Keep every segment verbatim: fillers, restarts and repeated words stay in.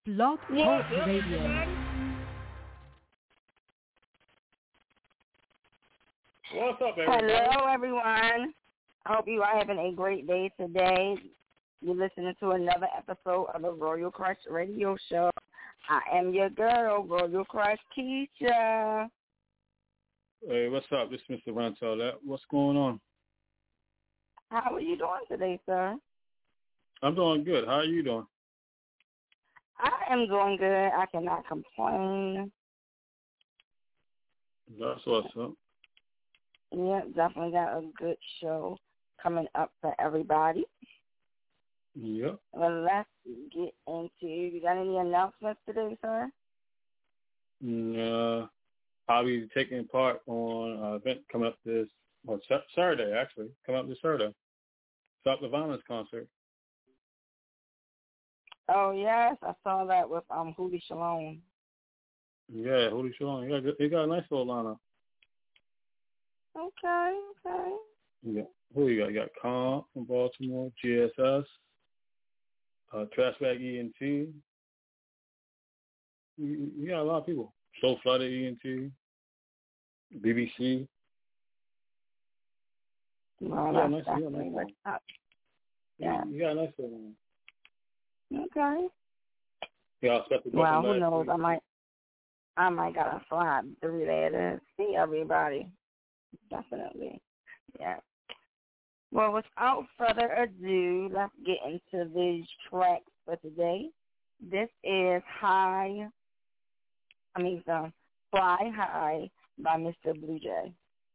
Blog Talk Radio. What's up, everybody? Hello, everyone. I hope you are having a great day today. You're listening to another episode of the Royal Crush Radio Show. I am your girl, Royal Crush Keisha. Hey, what's up? This is Mister Rontel. What's going on? How are you doing today, sir? I'm doing good. How are you doing? I am doing good. I cannot complain. That's what's up. Yeah, definitely got a good show coming up for everybody. Yep. Well, let's get into, you got any announcements today, sir? Uh, I'll be taking part on an event coming up this, well, Saturday, actually, coming up this Saturday. Stop the Violence concert. Oh, yes, I saw that with um Hootie Shalom. Yeah, Hootie Shalom. He got, he got a nice little lineup. Okay, okay. Yeah. Who you got? You got Khan from Baltimore, G S S, uh, Trash Bag E N T. You, you got a lot of people. Soul Flooded E N T, B B C. Well, yeah, that's nice, definitely what's up. Yeah. You got a nice little Okay. Yeah, I'll well, who knows? Week. I might, I might gotta slide through there to see everybody. Definitely. Yeah. Well, without further ado, let's get into these tracks for today. This is High, I mean, um, Fly High by Mister Blue Jay.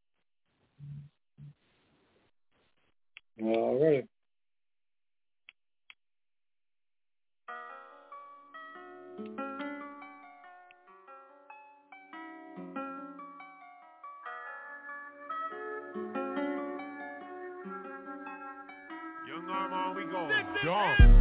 All right. Young Armand, we going dumb.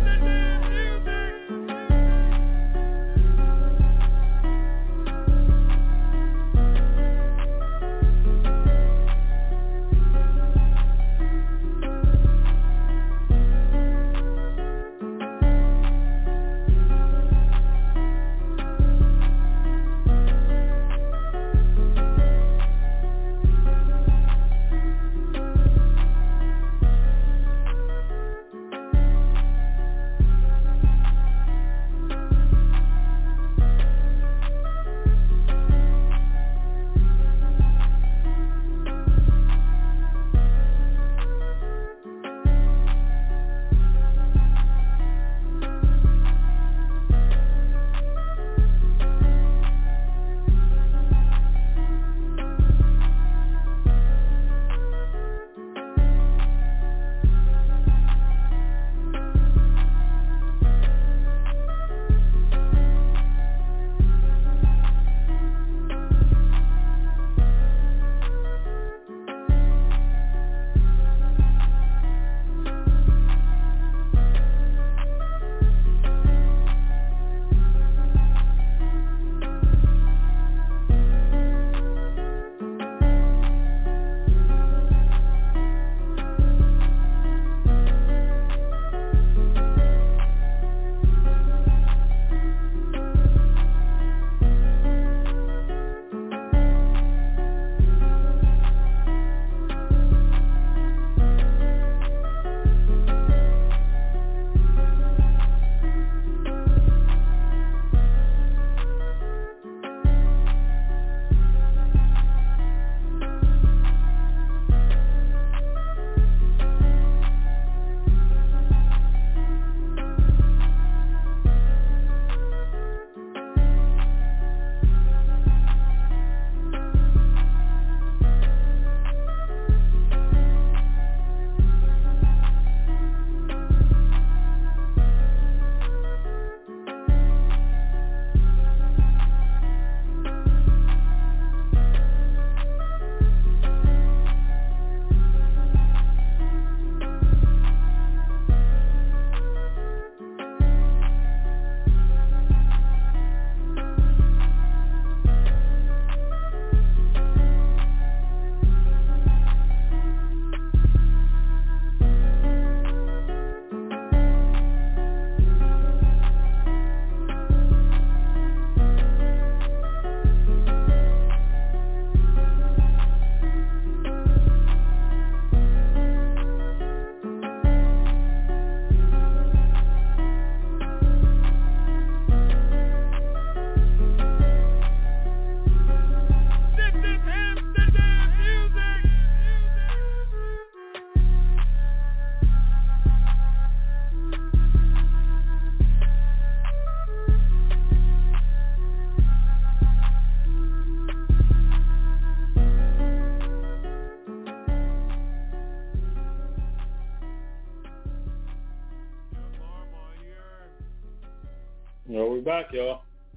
So we're back, y'all.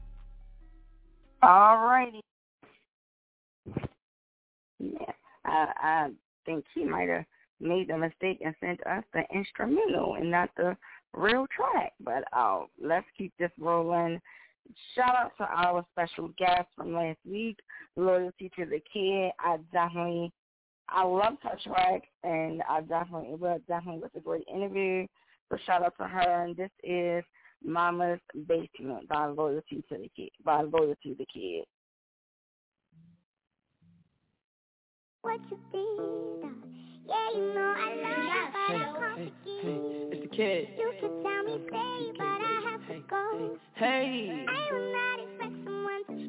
All righty. Yeah, I, I think he might have made the mistake and sent us the instrumental and not the real track. But uh, let's keep this rolling. Shout out to our special guest from last week, Loyalty to the Kid. I definitely, I loved her track, and I definitely, it was definitely was a great interview. So shout out to her, and this is Mama's Basement by Loyalty to the Kid. By Loyalty to the Kid. What you did, yeah, you know I love you, but hey, hey, hey, it's the kid. You can tell me stay, but I have to go. Hey, I will not expect someone to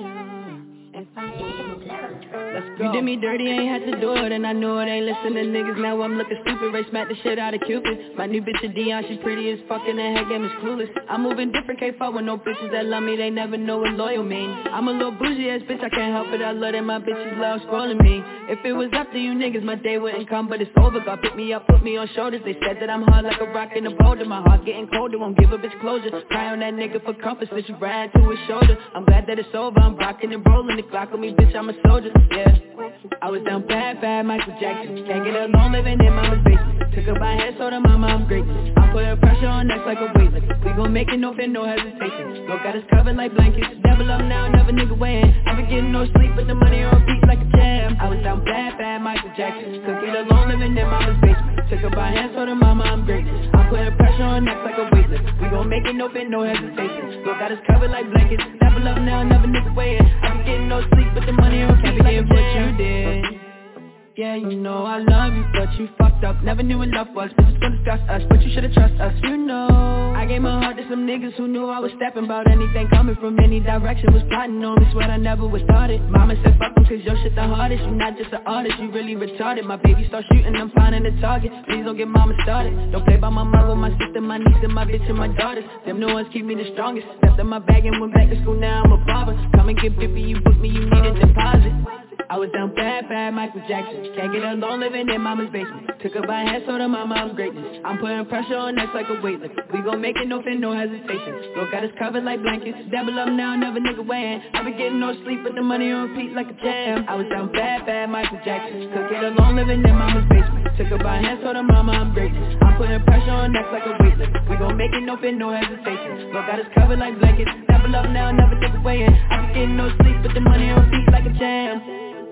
stay if I let. Let's go. You did me dirty, ain't had to do it, and I know it ain't listening to niggas. Now I'm looking stupid, Ray smack the shit out of Cupid. My new bitch a Dion, she's pretty as fuck, and the head game is clueless. I'm moving different, can't fuck with no bitches that love me, they never know what loyal mean. I'm a little bougie ass bitch, I can't help it, I love that my bitches love scrolling me. If it was up to you niggas, my day wouldn't come, but it's over. God pick me up, put me on shoulders. They said that I'm hard like a rock in a boulder. My heart getting colder, won't give a bitch closure. Cry on that nigga for comfort, switch right to his shoulder. I'm glad that it's over, I'm rocking and rolling. The clock on me, bitch, I'm a soldier, yeah. I was down bad, bad, Michael Jackson. Can't get alone living in mama's basement. Took her by head, so the mama I'm great. I'm putting pressure on next like a weightless. We gon' make it, no fear, no hesitation. Look, got us covered like blankets. Devil up now, never nigga weighing. I been getting no sleep, but the money on beat like a jam. I was down bad, bad, Michael Jackson. Could get alone living in mama's basement. Took her by hand, so the mama I'm great. I'm putting pressure on next like a weightless. We gon' make it, no fear, no hesitation. Look, got us covered like blankets. Devil up now, never nigga weighing. I been getting no sleep, but the money on beat like a jam. What you did. Yeah, you know I love you, but you fucked up. Never knew what love was, bitches gon' discuss us, but you should've trust us, you know. I gave my heart to some niggas who knew I was stepping about anything coming from any direction. Was plotting on me, swear I never was started. Mama said fuck 'em cause your shit the hardest. You not just an artist, you really retarded. My baby start shooting, I'm finding the target. Please don't get mama started. Don't play by my mother, my sister, my niece, and my bitch and my daughters. Them new ones keep me the strongest. Stepped in my bag and went back to school, now I'm a barber. Come and get bippy, you book me, you need a deposit. I was down bad, bad, Michael Jackson. Can't get alone living in mama's basement. Took her by hand, so the mama I'm greatness. I'm putting pressure on next like a weightlifter. We gon' make it, no fear, no hesitation. Look, got us covered like blankets. Devil up now, never nigga weighing. I been getting no sleep, but the money on repeat like a jam. I was down bad, bad, Michael Jackson. Could get alone living in mama's basement. Took her by hand, so the mama I'm greatness. I'm putting pressure on next like a weightlifter. We gon' make it, no fear, no hesitation. Look, got us covered like blankets. Devil up now, never nigga weighing. I been getting no sleep, but the money on repeat like a jam.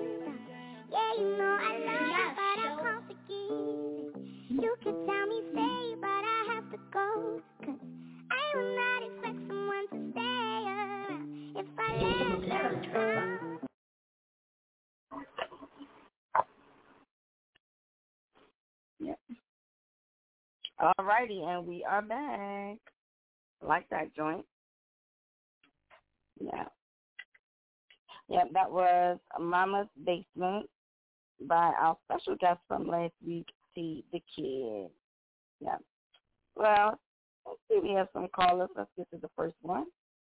Yeah, you know I love you, but I can't forgive. You can tell me stay, but I have to go. Cause I will not expect someone to stay around if I let. Yep. Alrighty, and we are back. Like that joint. Yeah. Yep, that was Mama's Basement by our special guest from last week, T the Kid. Yeah. Well, let's see, we have some callers. Let's get to the first one.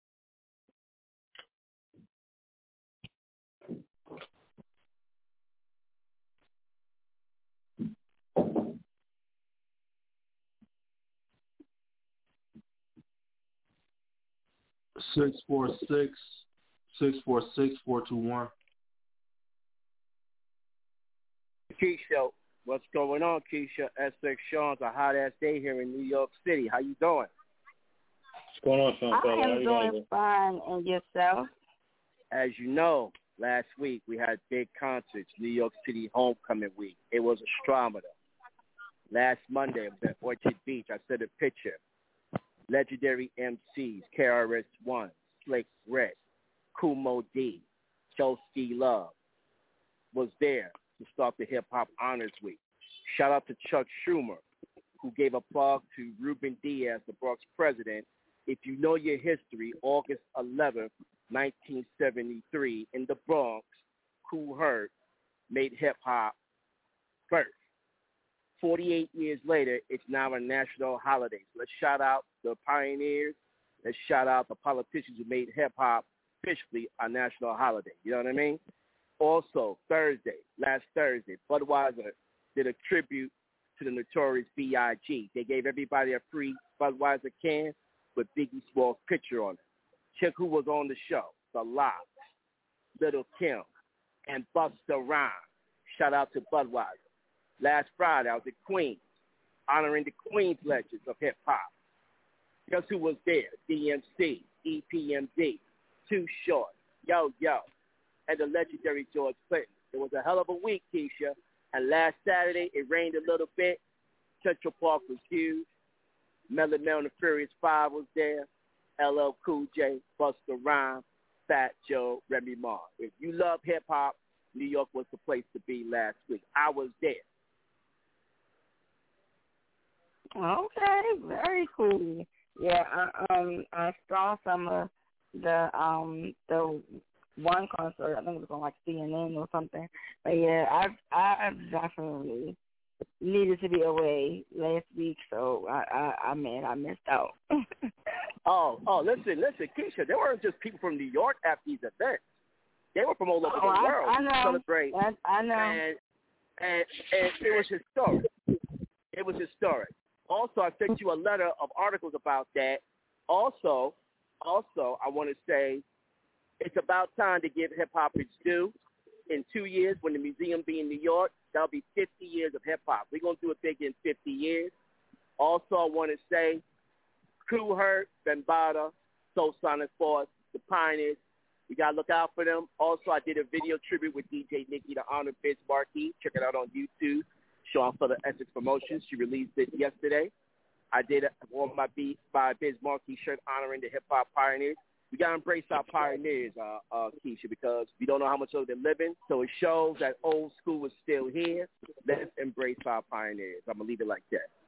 Six four six six four six four two one. Keisha, what's going on, Keisha? S X Sean's a hot ass day here in New York City. How you doing? What's going on, Sean? I How am you doing doing? fine, and yourself? As you know, last week we had big concerts, New York City Homecoming Week. It was a Stromata. Last Monday, I was at Orchard Beach. I sent a picture. Legendary M Cs, K R S One, Slick Rick, Kumo D, Joski Love was there to start the Hip Hop Honors Week. Shout out to Chuck Schumer, who gave a plug to Ruben Diaz, the Bronx president. If you know your history, August eleventh, nineteen seventy-three, in the Bronx, Kool Herc made hip hop first. forty-eight years later, it's now a national holiday. So let's shout out the pioneers. Let's shout out the politicians who made hip-hop officially a national holiday. You know what I mean? Also, Thursday, last Thursday, Budweiser did a tribute to the notorious B I G They gave everybody a free Budweiser can. with Biggie Small's picture on it. Check who was on the show. The Lox, Little Kim, and Busta Rhymes. Shout out to Budweiser. Last Friday, I was at Queens, honoring the Queens legends of hip-hop. Guess who was there? D M C, E P M D, Too Short, Yo Yo, and the legendary George Clinton. It was a hell of a week, Keisha. And last Saturday, it rained a little bit. Central Park was huge. Melly Mel and the Furious Five was there. L L Cool J, Busta Rhymes, Fat Joe, Remy Ma. If you love hip-hop, New York was the place to be last week. I was there. Okay, very cool. Yeah, I, um, I saw some of the um the one concert. I think it was on like C N N or something. But yeah, I I definitely needed to be away last week, so I I, I mean I missed out. oh oh, listen listen, Keisha, there weren't just people from New York at these events. They were from all over oh, the I, world I know. to celebrate. I, I know. And, and and it was historic. It was historic. Also, I sent you a letter of articles about that. Also, also, I want to say it's about time to give hip-hop its due. In two years, when the museum be in New York, that'll be fifty years of hip-hop. We're going to do it big in fifty years. Also, I want to say Kool Herc, Bambaataa, Soul Sonic Force, the Pioneers. We got to look out for them. Also, I did a video tribute with D J Nikki to honor Biz Markie. Check it out on YouTube. Sean for the Essex Promotions. She released it yesterday. I did one my beat by Biz Markie shirt honoring the hip-hop pioneers. We got to embrace our pioneers, uh, uh, Keisha, because we don't know how much longer they're living. So it shows that old school is still here. Let's embrace our pioneers. I'm going to leave it like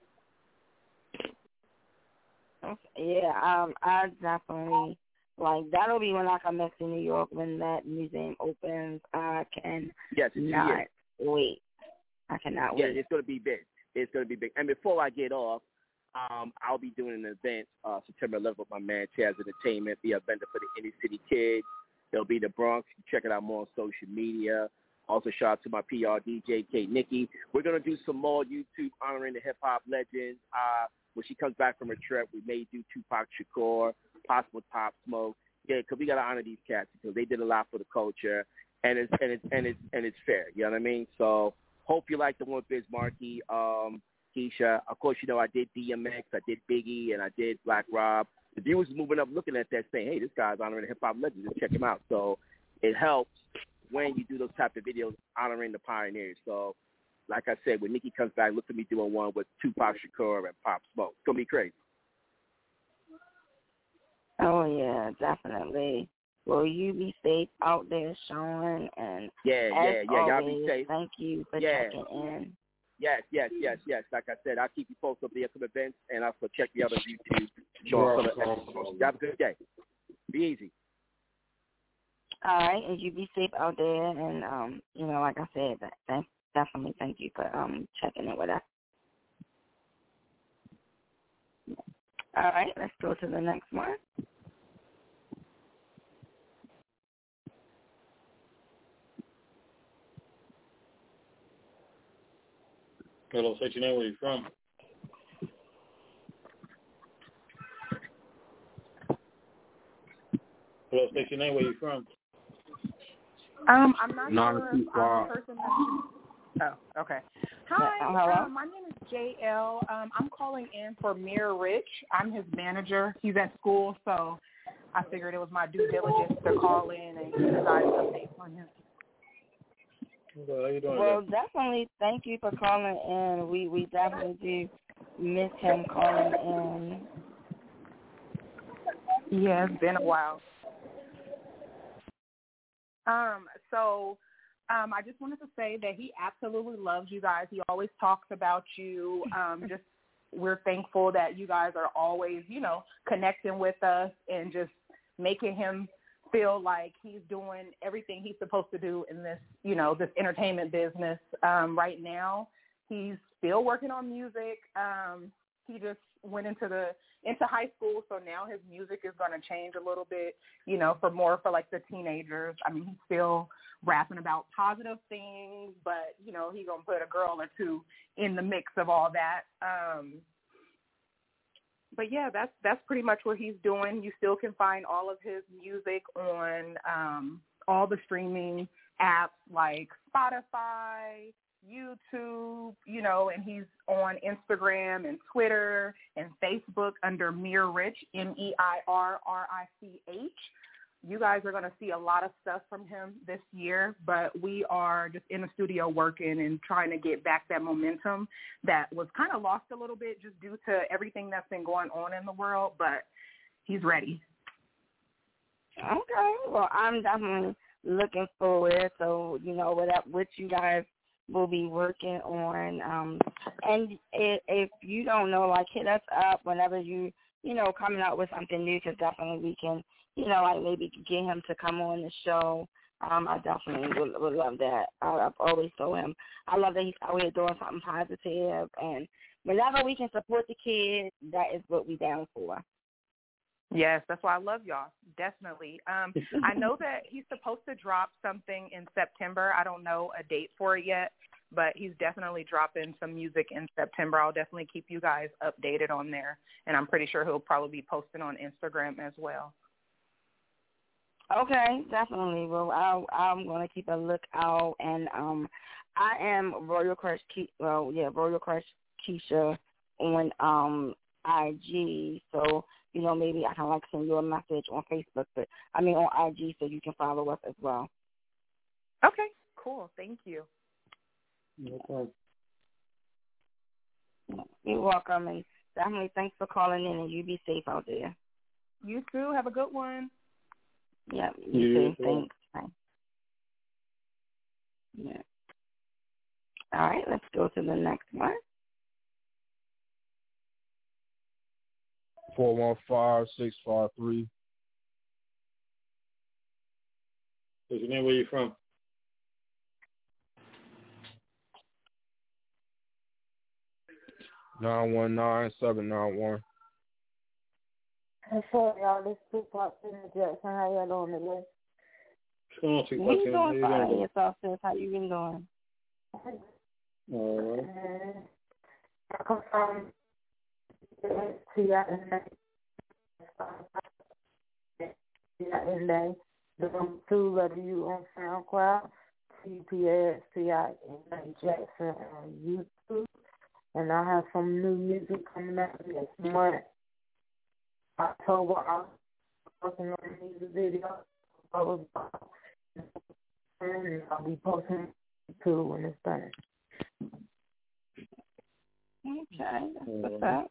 that. Okay, yeah, um, I definitely, like, that'll be when I come back to New York, when that museum opens. I can yes, not yes. wait. I cannot yeah, wait. Yeah, it's going to be big. It's going to be big. And before I get off, um, I'll be doing an event uh, September eleventh with my man, Chaz Entertainment, be a vendor for the inner city kids. It'll be the Bronx. Check it out more on social media. Also, shout out to my P R D J, Kate Nikki. We're going to do some more YouTube honoring the hip-hop legends. Uh, when she comes back from her trip, we may do Tupac Shakur, possible Pop Smoke. Yeah, because we got to honor these cats because they did a lot for the culture, and it's and it's and it's and it's fair. You know what I mean? So hope you like the one with Biz Markie, um, Keisha. Of course, you know I did D M X, I did Biggie, and I did Black Rob. The viewers is moving up, looking at that, saying, "Hey, this guy's honoring the hip hop legends. Just check him out." So it helps when you do those type of videos honoring the pioneers. So, like I said, when Nikki comes back, look at me doing one with Tupac Shakur and Pop Smoke. It's gonna be crazy. Oh, yeah, definitely. Will you be safe out there, Sean? And yeah, yeah, yeah. Always, y'all be safe. Thank you for yeah. checking in. Yes, yes, yes, yes. Like I said, I'll keep you posted on the upcoming events, and also check me out on YouTube. Sean, yeah, have a good day. Be easy. All right, and you be safe out there. And, um, you know, like I said, that, that, definitely thank you for um checking in with us. All right, let's go to the next one. Hello, say your name, where you from? Hello, say your name, where you from? Um, I'm not Not sure too if far. I'm the person that... Oh, okay. Hi, Uh, hello? um, my name is J L. Um, I'm calling in for Mir Rich. I'm his manager. He's at school, so I figured it was my due diligence to call in and give you guys updates on him. Well, how you doing Well, today? definitely thank you for calling in. We we definitely do miss him calling in. Yeah, it's been a while. Um, so um, I just wanted to say that he absolutely loves you guys. He always talks about you. Um, just we're thankful that you guys are always, you know, connecting with us and just making him feel like he's doing everything he's supposed to do in this, you know, this entertainment business. Um, right now, he's still working on music. Um, he just went into the into high school, so now his music is going to change a little bit, you know, for more for like the teenagers. I mean, he's still rapping about positive things, but you know, he's gonna put a girl or two in the mix of all that. Um, but yeah, that's that's pretty much what he's doing. You still can find all of his music on um, all the streaming apps like Spotify, YouTube, you know, and he's on Instagram and Twitter and Facebook under Mir Rich, M E I R R I C H. You guys are going to see a lot of stuff from him this year, but we are just in the studio working and trying to get back that momentum that was kind of lost a little bit just due to everything that's been going on in the world, but he's ready. Okay, well, I'm definitely looking forward. So, you know, what, what you guys will be working on. Um, and if, if you don't know, like, hit us up whenever you, you know, coming out with something new, because definitely we can, you know, like maybe get him to come on the show. Um, I definitely would, would love that. I, I've always told him I love that he's out here doing something positive, and whenever we can support the kids, that is what we down for. Yes, that's why I love y'all. Definitely. Um, I know that he's supposed to drop something in September. I don't know a date for it yet, but he's definitely dropping some music in September. I'll definitely keep you guys updated on there, and I'm pretty sure he'll probably be posting on Instagram as well. Okay, definitely. Well, I'll, I'm going to keep a lookout, and um, I am Royal Crush. Ke- well, yeah, Royal Crush Keisha on um I G. So you know, maybe I can like send you a message on Facebook, but I mean on I G, so you can follow us as well. Okay, cool. Thank you. Okay. You're welcome, and definitely thanks for calling in, and you be safe out there. You too. Have a good one. Yeah, you Yeah, too. Thanks. Bye. Yeah. All right, let's go to the next one. Four one five six five three. What's your name? Where you from? Nine one nine seven nine one. Hey, sorry, y'all. This is Tupac Sidney Jackson. How y'all doing today? What's going on, Tupac? We doing fine. Yourself, sis. How you been doing? All right. Uh, I come from T I N A. T I N A. The number two letter U on SoundCloud. T P A S T I N A Jackson on YouTube. And I have some new music coming out next month. October, I'm working on a music video. And I'll be posting it too when it's done. Okay, that's what's up.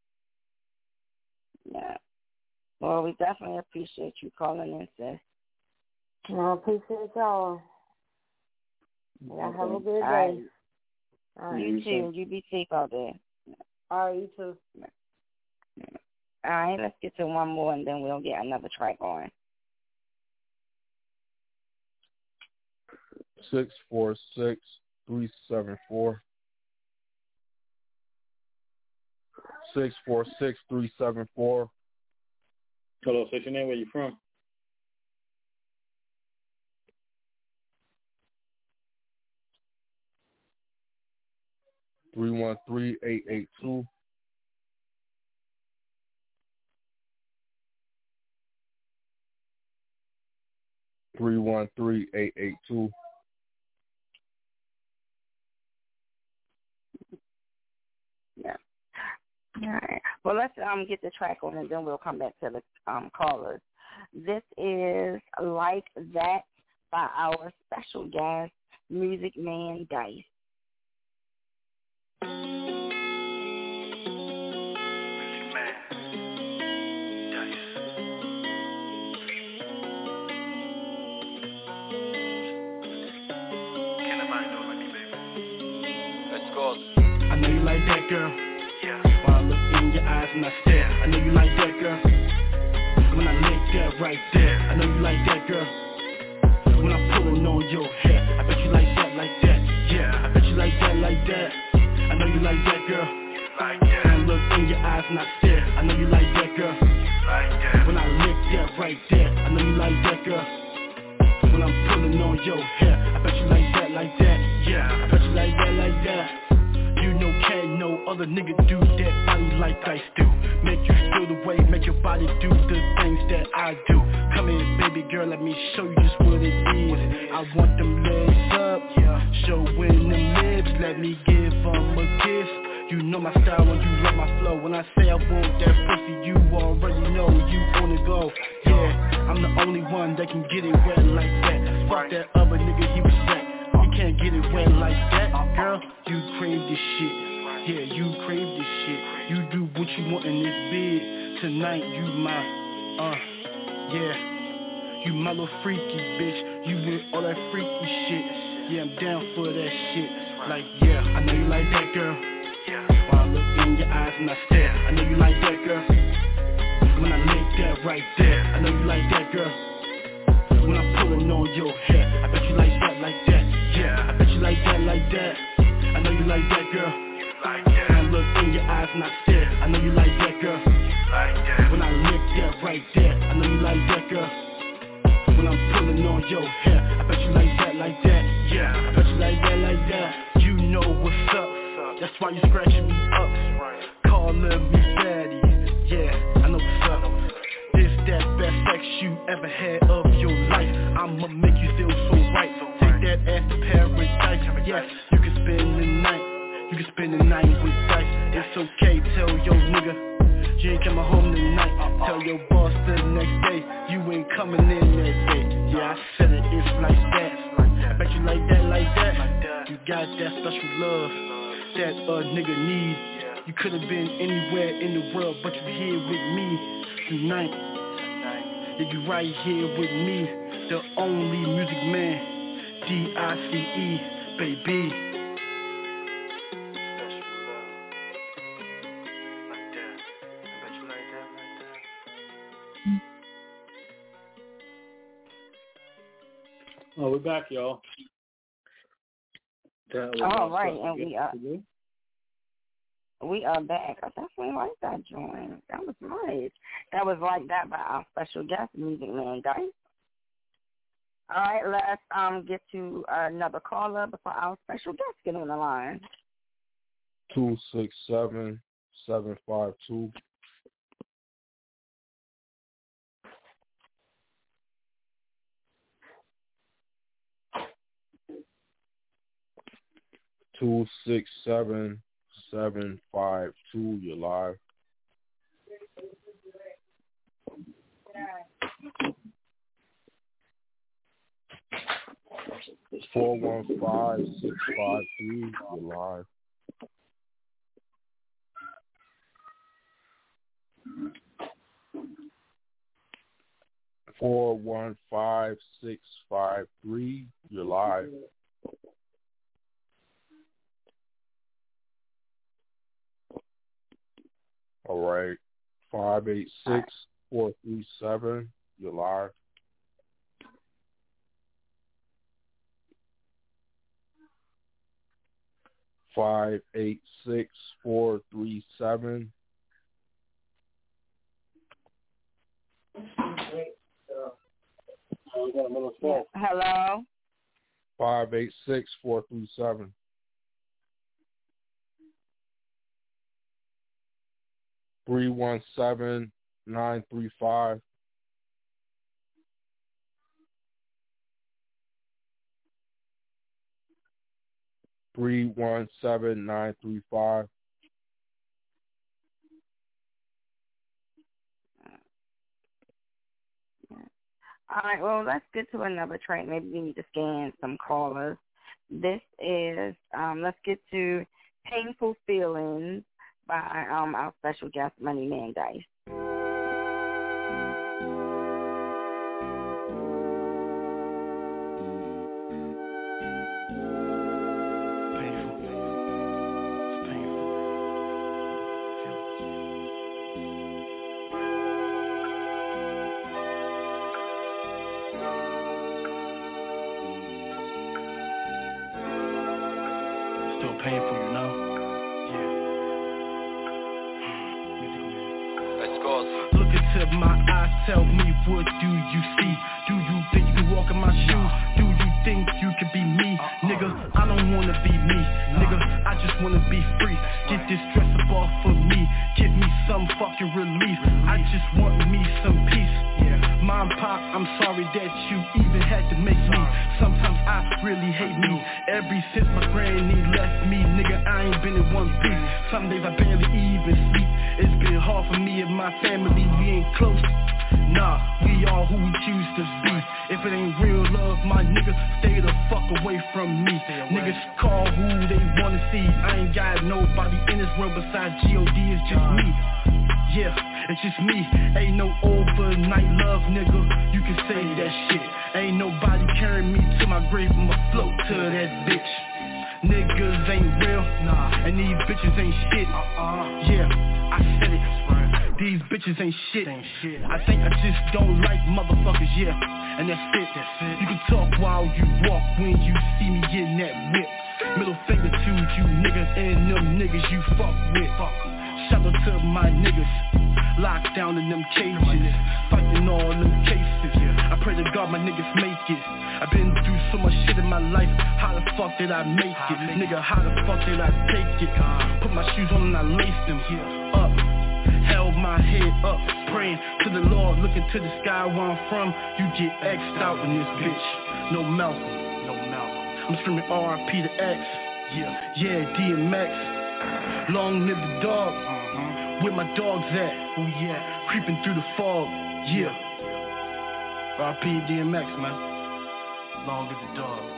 Yeah. Well, we definitely appreciate you calling in, sis. Well, I appreciate y'all. Y'all have a good day. All right. All right. You too. You be safe out there. All right, you too. All right, let's get to one more, and then we'll get another track on. Six four six three seven four. Six four six three seven four. Hello, say your name. Where you from? Three one three eight eight two. Three one three eight eight two. Yeah. All right. Well, let's um get the track on, and then we'll come back to the um callers. This is Like That by our special guest, Music Man Dice. I know you like that, girl. Yeah. When I look in your eyes and I stare, I know you like that, girl. When I lick that right there, I know you like that, girl. When I'm pulling on your hair, I bet you like that, like that. Yeah, I bet you like that, like that. I know you like that, girl. Like that. When I look in your eyes and I stare, I know you like that, girl. Like that. When I lick that right there, I know you like that, girl. When I'm pulling on your hair, I bet you like that, like that. Yeah, I bet you like that, like that. You know, can't no other nigga do that body like Dice do. Make you feel the way, make your body do the things that I do. Come in, baby girl, let me show you just what it is. I want them legs up, showing them lips. Let me give them a kiss. You know my style when you love my flow. When I say I want that pussy, you already know you on the go. Yeah, I'm the only one that can get it wet like that. Fuck that other nigga, he was wet. You can't get it wet like that. Girl, you crave this shit. Yeah, you crave this shit. You do what you want in this bed. Tonight you my, uh, yeah. You my little freaky bitch. You with all that freaky shit. Yeah, I'm down for that shit. Like, yeah, I know you like that, girl. When I look in your eyes and I stare, I know you like that, girl. When I lick that right there, I know you like that, girl. When I'm pulling on your hair, I bet you like that, like that. Yeah, I bet you like that, like that. I know you like that, girl. When I look in your eyes and I stare, I know you like that, girl. When I lick that right there, I know you like that, girl. When I'm pulling on your hair, I bet you like that, like that. Yeah, I bet you like that, like that. You know what's up. That's why you scratching me up, calling me daddy. Yeah, I know what's up. This that best sex you ever had of your life. I'ma make you feel so right. Take that ass to paradise. Yes, you can spend the night. You can spend the night with Dice. It's okay, tell your nigga you ain't coming home tonight. Tell your boss the next day you ain't coming in that day. Yeah, I said it, it's like that. I bet you like that, like that. You got that special love that a nigga need. You could have been anywhere in the world, but you here with me tonight. Yeah, you right here with me, the only music man, D I C E, baby. Oh, we're back, y'all. All right, and we are we are back. I definitely like that joint. That was nice. That was like that by our special guest, Music Man Dice. All right, let's um get to another caller before our special guest get on the line. Two six seven seven five two. Two six seven seven five two. You're live. Four one five six five three. You're live. Four one five six five three. You're live. All right. Five eight six four three seven. You're live. Five eight six four three seven. Hello. Five eight six four three seven. Three one seven nine three five. Three one seven nine three five. All right, well, let's get to another track. Maybe we need to scan some callers. This is, um, let's get to Painful Feelings by um, our special guest, Money Man Dice. Painful, you know? Yeah. Let's go. Look at to my eyes, tell me what do you see? Do you think you can walk in my shoes? Do you think you can be me? Nigga, I don't wanna be me. Nigga, I just wanna be free. Get this stress up off of me. Give me some fucking relief. I just want me some peace. Mom, Pop, I'm sorry that you even had to make me. Sometimes I really hate me. Ever since my granny left me, nigga, I ain't been in one piece. Some days I barely even sleep. It's been hard for me and my family, we ain't close. Nah, we are who we choose to be. If it ain't real love, my niggas, stay the fuck away from me. Niggas call who they wanna see. I ain't got nobody in this world besides G O D, it's just me. Yeah, it's just me. Ain't no overnight love, nigga. You can say that shit. Ain't nobody carrying me to my grave. I'ma float to that bitch. Niggas ain't real, nah, and these bitches ain't shit. Uh-uh. Yeah, I said it. These bitches ain't shit. I think I just don't like motherfuckers, yeah. And that's it. You can talk while you walk when you see me in that whip. Middle finger to you niggas and them niggas you fuck with. Shout out to my niggas, locked down in them cages, fighting all them cases. I pray to God my niggas make it. I've been through so much shit in my life. How the fuck did I make it? Nigga, how the fuck did I take it? Put my shoes on and I laced them up. Held my head up, praying to the Lord, looking to the sky where I'm from. You get X'd out in this bitch. No Malcolm, no Malcolm. I'm screaming R I P to X. Yeah, yeah, D M X. Long live the dog. Uh-huh. Where my dogs at? Oh yeah, creeping through the fog. Yeah. R I P D M X, man. Long live the dog.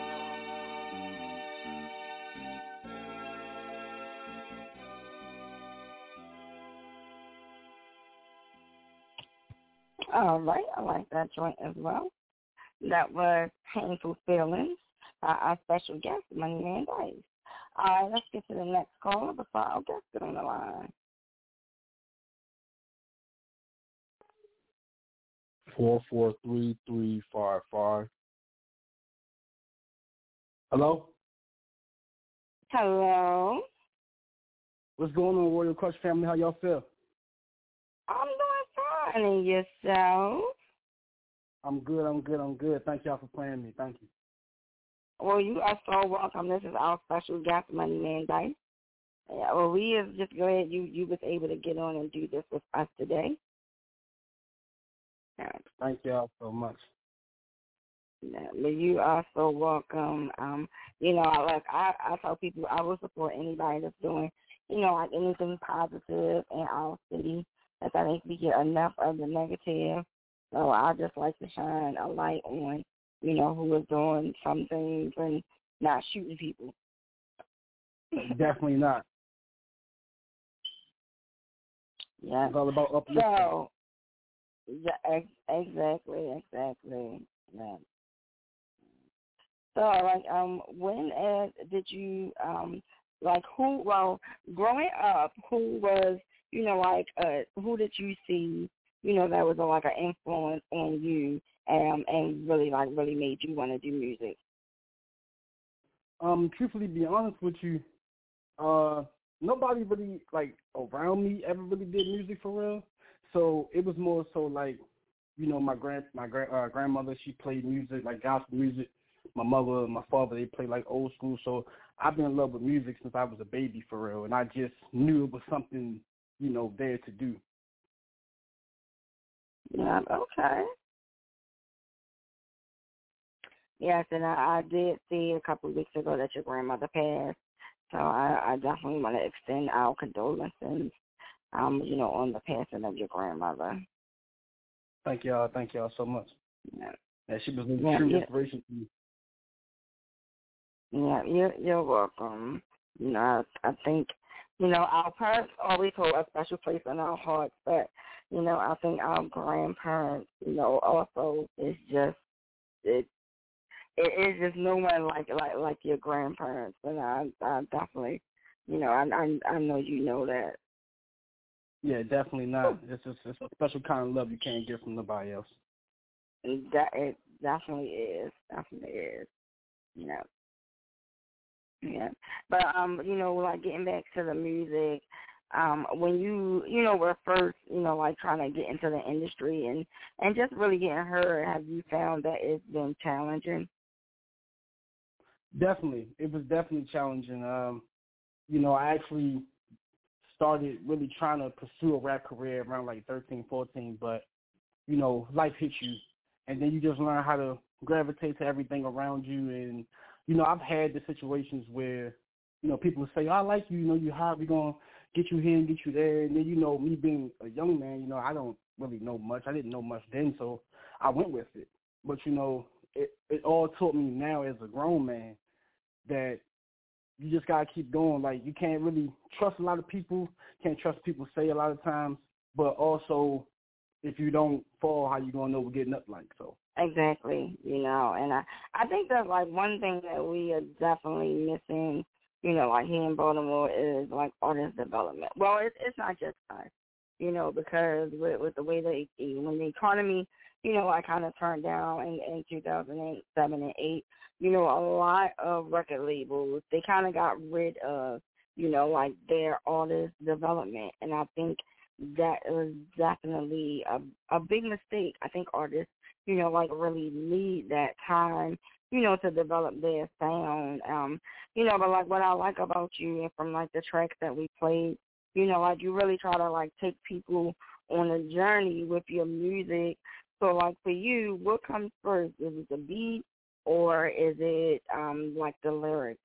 All right, I like that joint as well. That was Painful Feelings by our special guest, Money Man Dice. All right, let's get to the next caller before our guest get on the line. Four four three three five five. Hello? Hello? What's going on, Royal Crush family? How y'all feel? I'm doing fine. And yourself? I'm good, I'm good, I'm good. Thank y'all for playing me. Thank you. Well, you are so welcome. This is our special guest, Money Man Dice. Yeah, well, we is just glad you, you was able to get on and do this with us today. Yeah. Thank y'all so much. Yeah, you are so welcome. Um, you know, like I, I tell people I will support anybody that's doing, you know, like anything positive in our city. Because I think we get enough of the negative. So I just like to shine a light on, you know, who is doing some things and not shooting people. Definitely not. Yeah. It's all about uplifting. So, yeah, ex- exactly, exactly. Yeah. So, like, um, when uh, did you, um, like, who, well, growing up, who was, you know, like, uh, who did you see, you know, that was, uh, like, an influence on you um, and really, like, really made you want to do music? Um, truthfully, be honest with you, uh, nobody really, like, around me ever really did music for real. So it was more so, like, you know, my grand, my grand, uh, grandmother, she played music, like gospel music. My mother and my father, they play like old school. So I've been in love with music since I was a baby for real. And I just knew it was something, you know, there to do. Yeah, okay. Yes, and I, I did see a couple of weeks ago that your grandmother passed. So I, I definitely want to extend our condolences, um, you know, on the passing of your grandmother. Thank y'all. Thank y'all so much. Yeah, yeah she was a yeah, true yeah. inspiration to me. Yeah, you're, you're welcome. You know, I, I think, you know, our parents always hold a special place in our hearts, but, you know, I think our grandparents, you know, also is just, it, it is just no one like like like your grandparents, and I, I definitely, you know, I, I I know you know that. Yeah, definitely not. It's just it's a special kind of love you can't get from nobody else. That it definitely is, definitely is, you know. Yeah, but um, you know, like getting back to the music, um, when you, you know, were first, you know, like trying to get into the industry and, and just really getting heard, have you found that it's been challenging? Definitely. It was definitely challenging. Um, you know, I actually started really trying to pursue a rap career around like thirteen, fourteen, but, you know, life hits you, and then you just learn how to gravitate to everything around you. And, you know, I've had the situations where, you know, people say, oh, I like you, you know, you hot, we're going to get you here and get you there. And then, you know, me being a young man, you know, I don't really know much. I didn't know much then, so I went with it. But, you know, it, it all taught me now as a grown man that you just got to keep going. Like, you can't really trust a lot of people, can't trust people say a lot of times, but also if you don't fall, how you going to know we're getting up like, so. Exactly, you know, and I, I think that, like, one thing that we are definitely missing, you know, like here in Baltimore is, like, artist development. Well, it's, it's not just us, you know, because with, with the way that when the economy, you know, I kind of turned down in, in two thousand seven and eight, you know, a lot of record labels, they kind of got rid of, you know, like their artist development. And I think that was definitely a, a big mistake. I think artists, you know, like really need that time, you know, to develop their sound. Um, you know, but like what I like about you and from like the tracks that we played, you know, like you really try to like take people on a journey with your music. So like for you, what comes first? Is it the beat or is it um like the lyrics?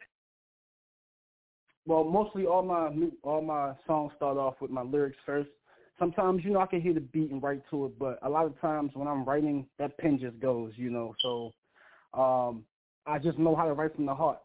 Well, mostly all my all my songs start off with my lyrics first. Sometimes, you know, I can hear the beat and write to it, but a lot of times when I'm writing, that pen just goes, you know. So um, I just know how to write from the heart.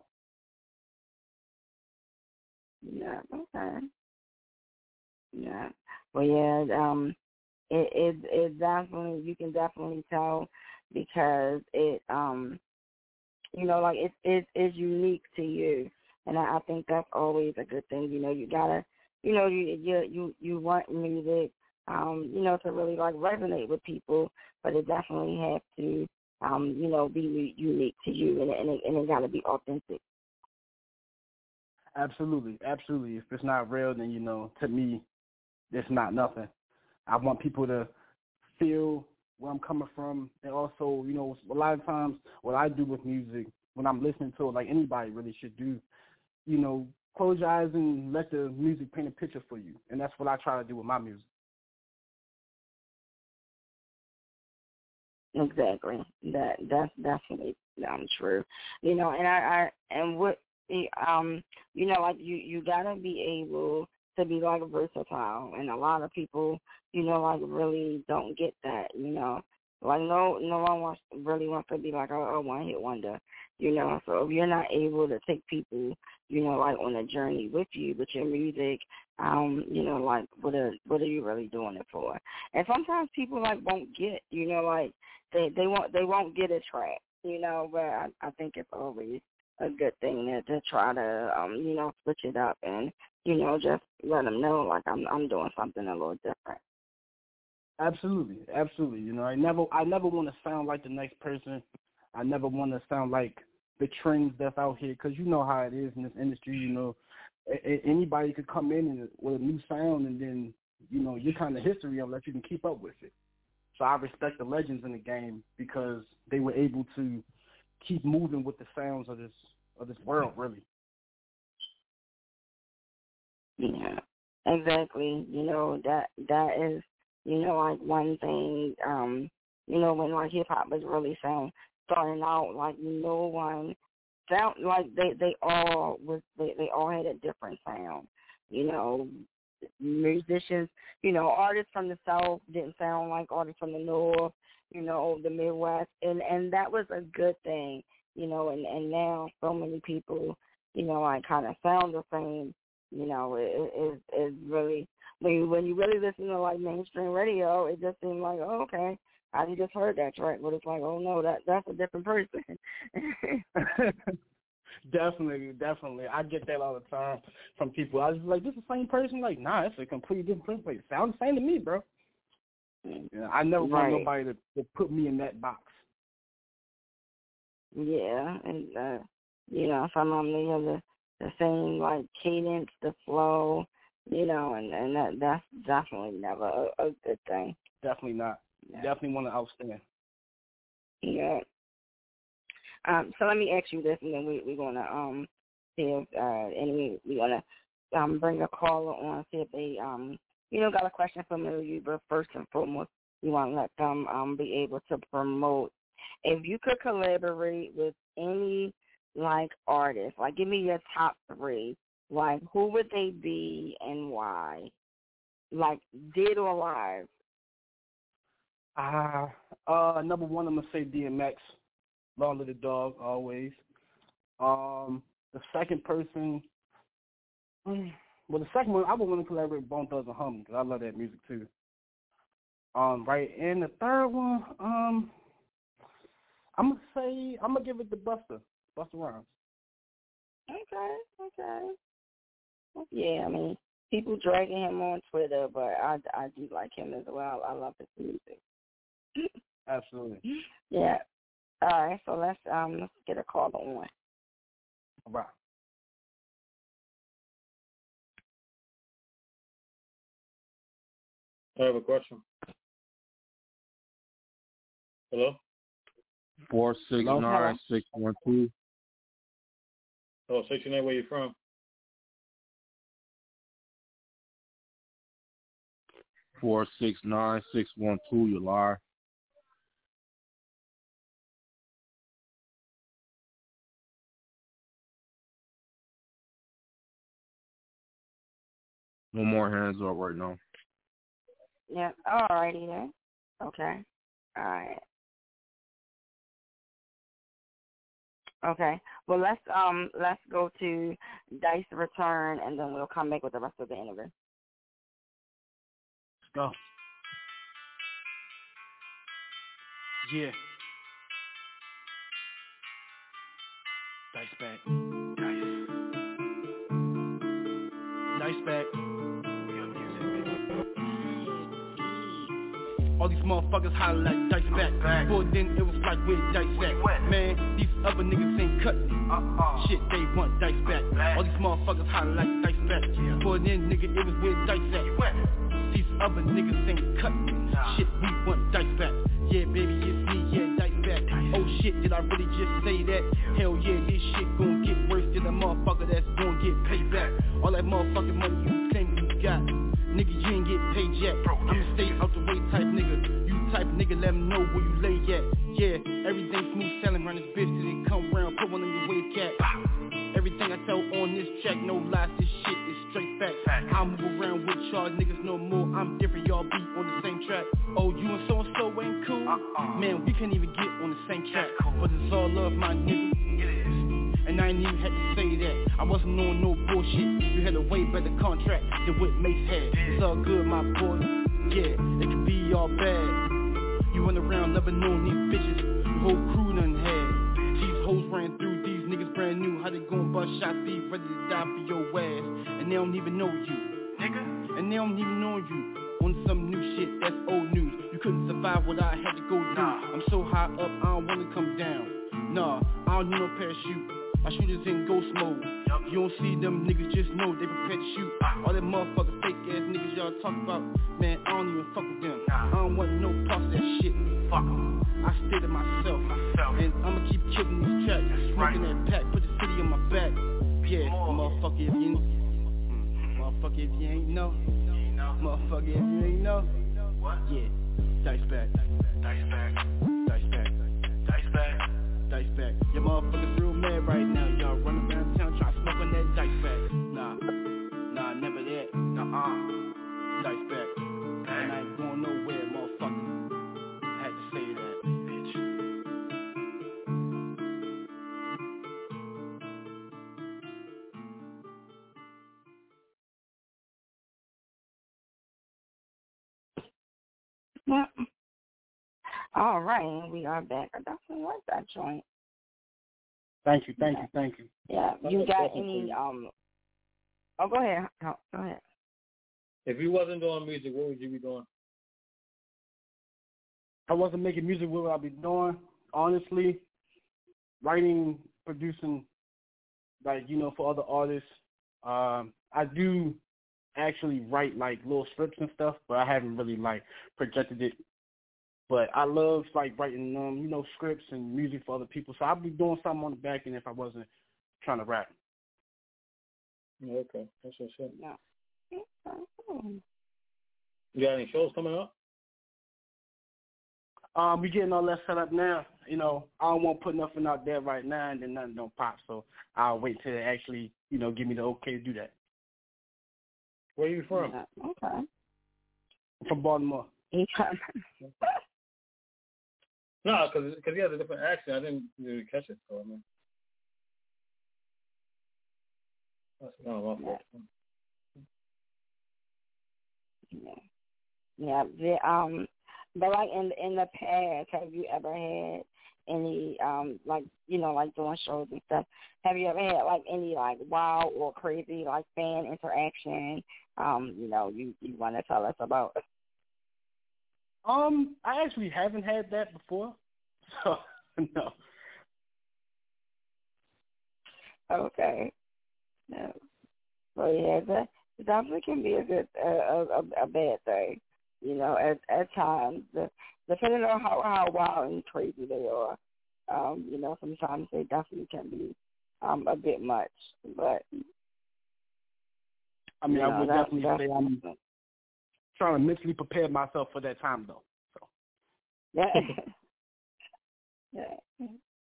Yeah, okay. Yeah. Well, yeah, um, it, it, it definitely, you can definitely tell because it, um, you know, like it, it is unique to you. And I, I think that's always a good thing. You know, you gotta, you know, you you you, you want music, um, you know, to really like resonate with people, but it definitely has to, um, you know, be unique to you, and and it, and it gotta be authentic. Absolutely, absolutely. If it's not real, then you know, to me, it's not nothing. I want people to feel where I'm coming from, and also, you know, a lot of times what I do with music when I'm listening to it, like anybody really should do, you know, close your eyes and let the music paint a picture for you. And that's what I try to do with my music. Exactly. That that's definitely um true. You know, and I, I and what um you know, like you, you gotta be able to be like versatile, and a lot of people, you know, like really don't get that, you know. Like no no one wants really wants to be like a, a one hit wonder, you know. So if you're not able to take people, you know, like on a journey with you with your music, um, you know, like what are what are you really doing it for? And sometimes people like won't get, you know, like they they won't they won't get a track, you know. But I, I think it's always a good thing to, to try to um, you know, switch it up and, you know, just let them know like I'm I'm doing something a little different. Absolutely, absolutely. You know, I never, I never want to sound like the next person. I never want to sound like the trends that's out here, because you know how it is in this industry. You know, a- a- anybody could come in and, with a new sound, and then you know your kind of history unless you can keep up with it. So I respect the legends in the game because they were able to keep moving with the sounds of this of this world, really. Yeah, exactly. You know, that that is, you know, like one thing, um, you know, when like hip hop was really sound starting out, like no one sound like they, they all was they, they all had a different sound. You know, musicians, you know, artists from the South didn't sound like artists from the North, you know, the Midwest, and, and that was a good thing, you know, and, and now so many people, you know, like kind of sound the same. You know, it is it, it really when you when you really listen to like mainstream radio, it just seems like, oh, okay, I just heard that track, but it's like, oh no, that that's a different person. Definitely, definitely. I get that all the time from people. I was like, this is the same person? Like, nah, it's a completely different person. Like, sounds the same to me, bro. You know, I never Right. want nobody to, to put me in that box. Yeah, and uh, you know, some of them they have the the same like cadence, the flow, You know, and, and that that's definitely never a, a good thing. Definitely not. Yeah. Definitely want to outstand. Yeah. Um. So let me ask you this, and then we we're gonna um see if uh and we we gonna um bring a caller on, see if they um you know got a question for me or you, but first and foremost we want to let them um be able to promote. If you could collaborate with any like artist, like give me your top three. Like, who would they be and why? Like, dead or alive? Ah, uh, number one, I'm gonna say D M X, Law of the Dog, always. Um, the second person, mm, well, the second one, I would want to collaborate with Bone Thugs and Harmony because I love that music too. Um, right, and the third one, um, I'm gonna say I'm gonna give it to Busta, Busta Rhymes. Okay, okay. Yeah, I mean, people dragging him on Twitter, but I, I do like him as well. I love his music. Absolutely. Yeah. All right, so let's um let's get a caller on. All right. I have a question. Hello? Four six nine six one two. Oh, six nine. Where you from? Four six nine six one two. You lie. No more hands up right now. Yeah. All righty then. Okay. All right. Okay. Well, let's um let's go to Dice Return, and then we'll come back with the rest of the interview. Let's go. Yeah. Dice back. Dice. Dice back. All these motherfuckers holler like Dice back. Before then it was like where Dice at. Man, these other niggas ain't cut me. Uh-uh. Shit, they want Dice back. All these motherfuckers holler like Dice back. Before then, nigga, it was where Dice at. These other niggas ain't cut me. Shit, we want Dice back. Yeah, baby, it's me, yeah, Dice back. Oh shit, did I really just say that? Hell yeah, this shit gon' get worse than a motherfucker that's gon' get paid back. All that motherfucking money you claim you got, nigga, you ain't get paid yet. I'ma stay out the way type nigga. You type nigga, let them know where you lay at. Yeah, everything smooth sailing around this bitch till they come round, put one on your wave cat. Everything I tell on this track, no lies, this shit is straight facts. I move around with y'all niggas no more, I'm different, y'all be on the same track. Oh, you and so-and-so ain't cool? Uh-uh. Man, we can't even get on the same track, but it's all love, my nigga. It is. And I ain't even had to say that, I wasn't on no bullshit. You had a way better contract than what Mace had. It's all good, my boy, yeah, it could be all bad. You run around loving on these bitches, your whole crew done had. These hoes ran through, these niggas brand new. How they gon' bust shots, be ready to die for your ass. And they don't even know you, nigga. And they don't even know you. On some new shit, that's old news. You couldn't survive what I had to go through. Nah. I'm so high up, I don't wanna come down. Nah, I don't need no parachute. My shooters in ghost mode. Yep. You don't see them niggas, just know they prepared to shoot. All that motherfucking fake ass niggas y'all talk about, man, I don't even fuck with them. Nah. I don't want no parts of that shit. Fuck em. I stay to myself. myself. And I'ma keep killing these tracks. Smoking right. That pack, put the city on my back. Yeah, motherfucker, if you mm-hmm. Motherfucker, if you ain't know. You know. Motherfucker, if you ain't know. What? Yeah, Dice back. Dice back. Dice back. Dice back. Dice back. Your motherfuckers real mad right now. Y'all running around town trying to smoke on that dice back. Nah, nah, never that. Nuh-uh. Dice back. And I ain't going nowhere, motherfucker. I had to say that, bitch. Yeah. All right, we are back. I definitely like that joint. Thank you, thank you, thank you. Yeah, you got any, um, oh, go ahead. Go ahead. If you wasn't doing music, what would you be doing? I wasn't making music, what would I be doing? Honestly, writing, producing, like, you know, for other artists. Um, I do actually write like little scripts and stuff, but I haven't really like projected it. But I love like writing um, you know, scripts and music for other people. So I'd be doing something on the back end if I wasn't trying to rap. Okay, that's what's up. Yeah. You got any shows coming up? Um, we getting all that set up now. You know, I don't want to put nothing out there right now, and then nothing don't pop. So I'll wait till they actually, you know, give me the okay to do that. Where are you from? Yeah. Okay. I'm from Baltimore. No, because he has a different accent. I didn't really catch it. So I mean, that's kind of my fault. Yeah. Yeah. The, um, but like in in the past, have you ever had any um like you know like doing shows and stuff? Have you ever had like any like wild or crazy like fan interaction? Um, you know, you you want to tell us about? Um, I actually haven't had that before, so no. Okay. No. So yeah, that definitely can be a good uh, a, a a bad thing. You know, at at times, the, depending on how how wild and crazy they are. Um, you know, sometimes they definitely can be um a bit much, but. I mean, you I know, would that, definitely say I'm trying to mentally prepare myself for that time, though. So. Yeah. yeah.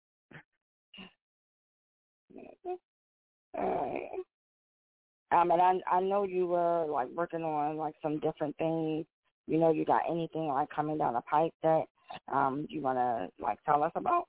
All right. Um, and I I know you were like working on like some different things. You know, you got anything like coming down the pipe that um you wanna like tell us about?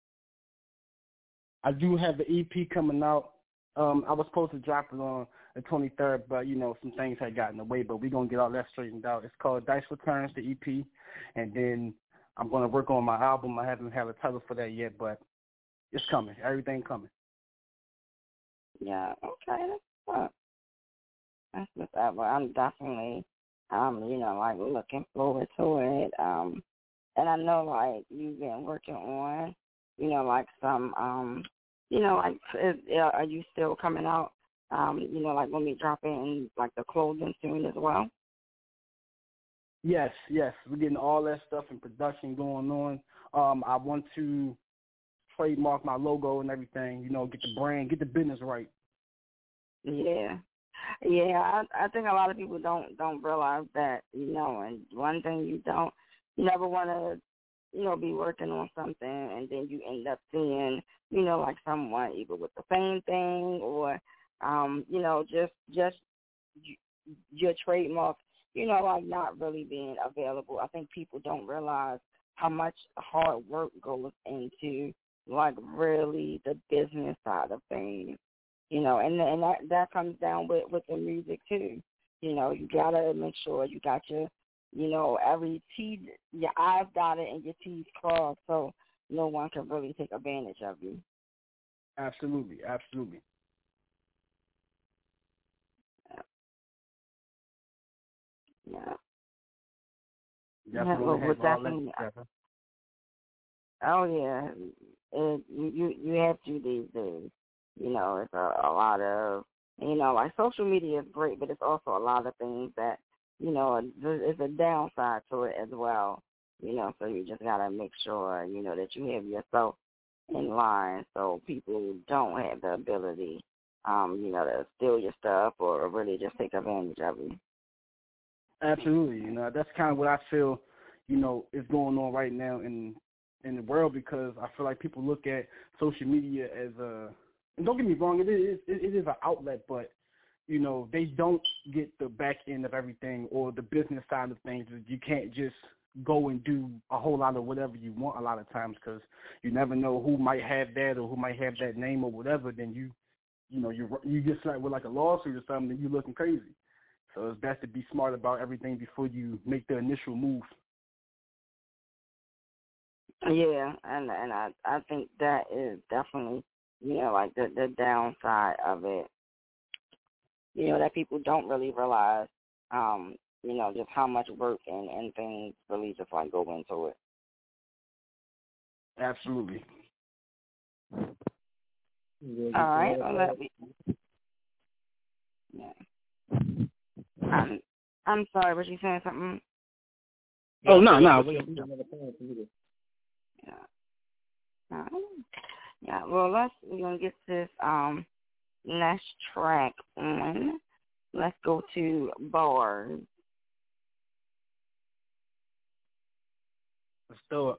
I do have the E P coming out. Um, I was supposed to drop it on the twenty-third, but, you know, some things had gotten in the way, but we're going to get all that straightened out. It's called Dice Returns, the E P, and then I'm going to work on my album. I haven't had a title for that yet, but it's coming. Everything coming. Yeah, okay. That's what. That's what's up. Well, I'm definitely, um, you know, like looking forward to it. Um, and I know, like, you've been working on, you know, like some, um, you know, like, is, uh, are you still coming out, um, you know, like when we drop in, like, the clothing soon as well? Yes, yes. We're getting all that stuff in production going on. Um, I want to trademark my logo and everything, you know, get the brand, get the business right. Yeah. Yeah, I, I think a lot of people don't don't realize that, you know, and one thing you don't, you never want to, you know, be working on something and then you end up seeing, you know, like someone either with the same thing or, um, you know, just just your trademark, you know, like not really being available. I think people don't realize how much hard work goes into, like, really the business side of things. You know, and and that that comes down with, with the music too. You know, you gotta make sure you got your, you know, every T, your I's dotted and your T's crossed, so no one can really take advantage of you. Absolutely, absolutely. Yeah. Definitely Yeah, well, have all that definitely. together. Oh yeah, it, you you have to these days. You know, it's a, a lot of, you know, like social media is great, but it's also a lot of things that, you know, there's a downside to it as well. You know, so you just gotta make sure, you know, that you have yourself in line so people don't have the ability, um, you know, to steal your stuff or really just take advantage of you. Absolutely. You know, that's kind of what I feel, you know, is going on right now in in the world, because I feel like people look at social media as a, and don't get me wrong, it is it, it is an outlet, but, you know, they don't get the back end of everything or the business side of things. You can't just go and do a whole lot of whatever you want a lot of times, because you never know who might have that or who might have that name or whatever. Then you, you know, you you get like with like a lawsuit or something, and you looking crazy. So it's best to be smart about everything before you make the initial move. Yeah, and and I I think that is definitely, you know, like the the downside of it. You know, that people don't really realize, um, you know, just how much work and, and things really just like go into it. Absolutely. All right, well, let me. Yeah. I'm, I'm sorry, was you saying something? Oh, no, no. Yeah. Uh, yeah, well, let's, we're going to get this um, next track on. Let's go to Bars. Let's do it.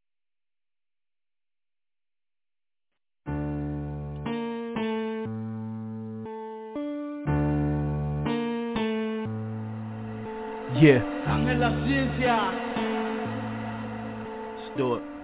Yeah. Dame la ciencia. Let's do it.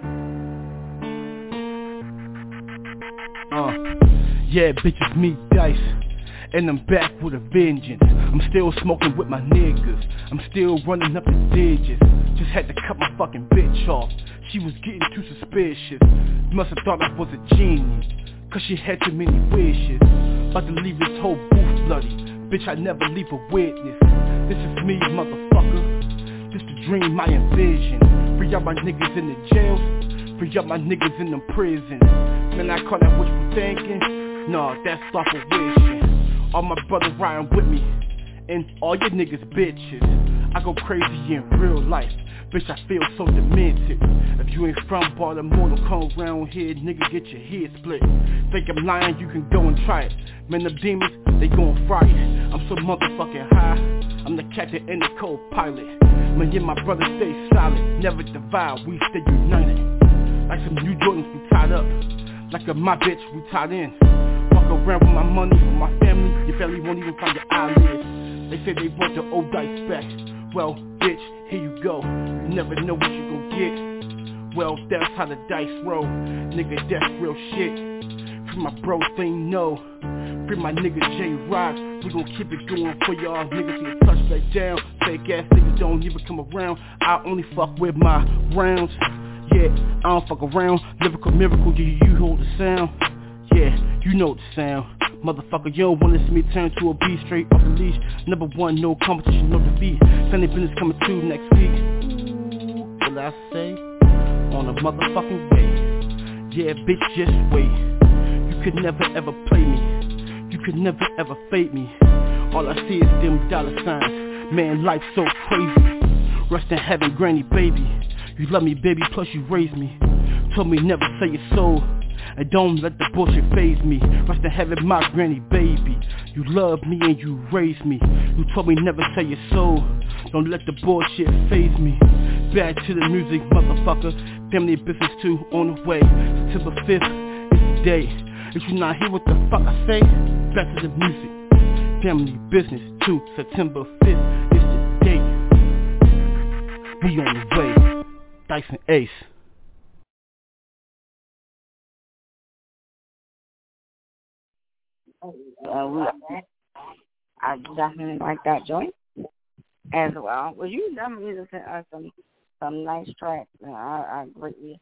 Uh. Yeah, bitches, me, Dice. And I'm back with a vengeance. I'm still smoking with my niggas. I'm still running up the digits. Just had to cut my fucking bitch off. She was getting too suspicious. Must have thought I was a genius, cause she had too many wishes. About to leave this whole booth bloody. Bitch, I never leave a witness. This is me, motherfucker. Just a dream I envision. Free up my niggas in the jails. Free up my niggas in them prisons. Man, I call that wishful thinking. Nah, that's thoughtful wishing. All my brothers riding with me, and all your niggas bitches. I go crazy in real life. Bitch, I feel so demented. If you ain't from Baltimore, don't come around here, nigga, get your head split. Think I'm lying, you can go and try it. Man, the demons, they gon' fry it. I'm so motherfucking high, I'm the captain and the co-pilot. Man, yeah, my brothers stay solid, never divide, we stay united. Like some new Jordans, we tied up. Like a my bitch, we tied in. Walk around with my money, with my family, your family won't even find your eyelids. They say they want the old dice back. Well, bitch, here you go. You never know what you gon' get. Well, that's how the dice roll. Nigga, that's real shit. Free my bro thing, no. Free my nigga J-Rock. We gon' keep it going for y'all niggas to touch back down. Fake ass niggas don't even come around. I only fuck with my rounds. Yeah, I don't fuck around. Lyrical miracle, do you hold the sound? Yeah, you know the sound. Motherfucker, you don't wanna see me turn to a beast straight off the leash. Number one, no competition, no defeat. Family business coming through next week. What did I say? On a motherfucking way. Yeah, bitch, just wait. You could never ever play me. You could never ever fade me. All I see is them dollar signs. Man, life's so crazy. Rest in heaven, granny baby. You love me, baby, plus you raised me. Told me never sell your soul. And don't let the bullshit faze me. Rest in heaven, my granny baby. You love me and you raised me. You told me never sell your soul. Don't let the bullshit faze me. Back to the music, motherfucker. Family business too, on the way. September fifth is the day. If you not hear what the fuck I say, back to the music. Family business too, September fifth is the date. We on the way. Dice and Ace. Uh, we, I definitely like that joint as well. Well, you definitely just sent us some some nice tracks. And I, I greatly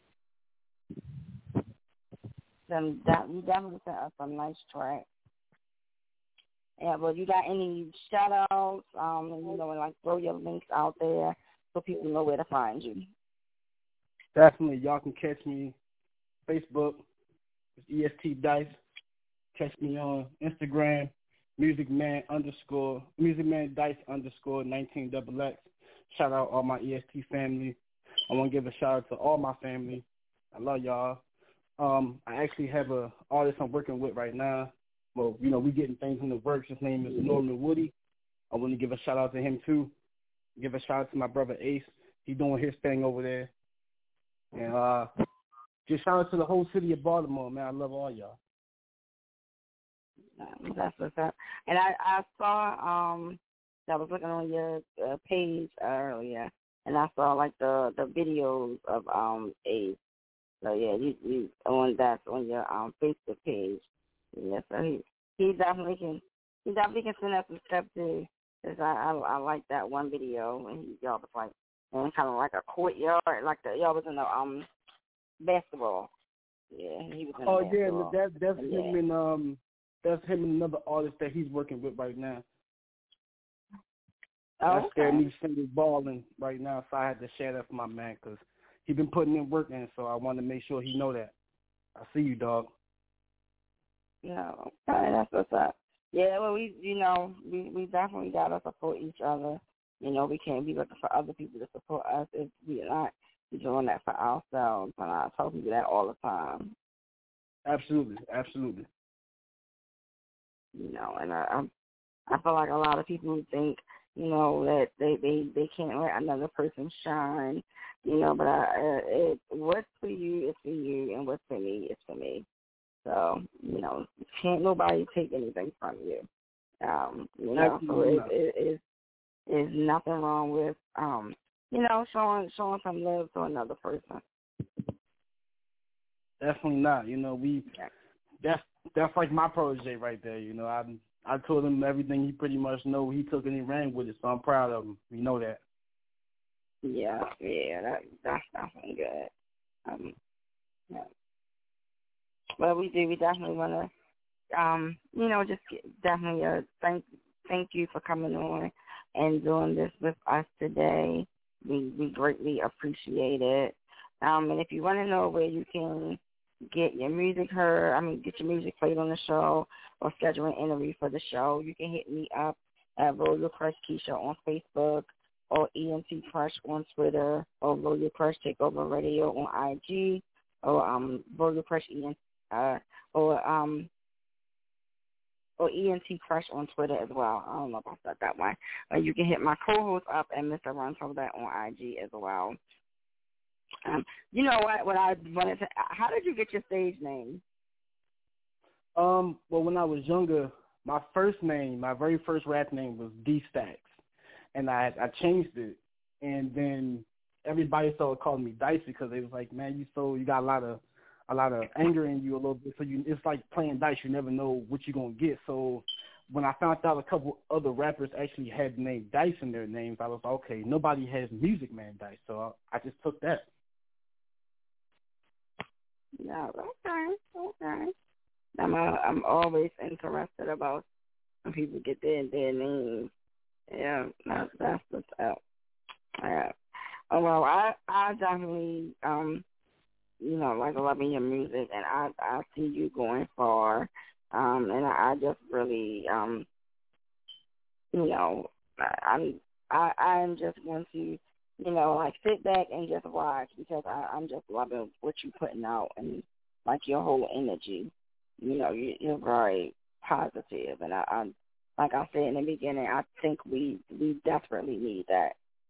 them that you definitely sent us some nice tracks. Yeah, but you got any shout outs? Um, and, you know, and like throw your links out there so people know where to find you. Definitely, y'all can catch me Facebook, E S T Dice. Catch me on Instagram, musicman underscore, musicman dice underscore nineteen double X. Shout out all my E S T family. I want to give a shout out to all my family. I love y'all. Um, I actually have a artist I'm working with right now. Well, you know, we getting things in the works. His name is Norman Woody. I want to give a shout out to him too. Give a shout out to my brother Ace. He's doing his thing over there. And uh, just shout out to the whole city of Baltimore, man. I love all y'all. That's what's up. And I, I saw, um, I was looking on your uh, page earlier, and I saw like the, the videos of um Ace. So yeah, you you on that on your um Facebook page. Yeah, so he he definitely can he definitely can send us some stuff too. Cause I I, I like that one video and he y'all was like in kind of like a courtyard, like the y'all was in the um basketball. Yeah, he was in Oh the basketball. yeah, that that's yeah. him and um. That's him and another artist that he's working with right now. Oh, That's okay. scared me singing balling right now, so I had to share that for my man because he been putting in work in, so I wanted to make sure he know that. I see you, dog. Yeah, okay, that's what's up. Yeah, well, we, you know, we, we definitely got to support each other. You know, we can't be looking for other people to support us if we're not doing that for ourselves. And I tell people that all the time. Absolutely, absolutely. You know, and I, I'm, I feel like a lot of people think, you know, that they, they, they can't let another person shine. You know, but I, uh, it, what's for you is for you, and what's for me is for me. So, you know, can't nobody take anything from you. Um, you know, so it, it, it, there's nothing wrong with, um, you know, showing showing some love to another person. Definitely not. You know, we that's that's like my protege right there. You know, I I told him everything he pretty much know. He took it and ran with it, so I'm proud of him. You know that. Yeah, yeah, that that's definitely good. Um, yeah. But we do. We definitely want to, um, you know, just get, definitely uh, thank thank you for coming on and doing this with us today. We we greatly appreciate it. Um, and if you want to know where you can get your music heard, I mean, get your music played on the show or schedule an interview for the show, you can hit me up at Royal Crush Keisha on Facebook or E N T Crush on Twitter or Royal Crush Takeover Radio on I G or um Royal Crush E N T uh, or um or E N T Crush on Twitter as well. I don't know if I said that one. But you can hit my co-host up and Mister Ron that on I G as well. Um, you know what? What I wanted to. How did you get your stage name? Um. Well, when I was younger, my first name, my very first rap name was D Stacks, and I I changed it, and then everybody started calling me Dicey because they was like, man, you so you got a lot of a lot of anger in you a little bit, so you it's like playing dice. You never know what you're gonna get. So when I found out a couple other rappers actually had the name Dice in their names, I was like, okay, nobody has Music Man Dice, so I, I just took that. Yeah, okay, okay. I'm uh, I'm always interested about when people get their their names. Yeah, that's that's what's up. Yeah. Oh well, I I definitely um you know like loving your music, and I I see you going far. Um, and I, I just really um you know I, I'm I I'm just going to you know like sit back and just watch because I, I'm just loving what you're putting out and like your whole energy. You know, you, you're very positive, and I, I'm like I said in the beginning, I think we we desperately need that.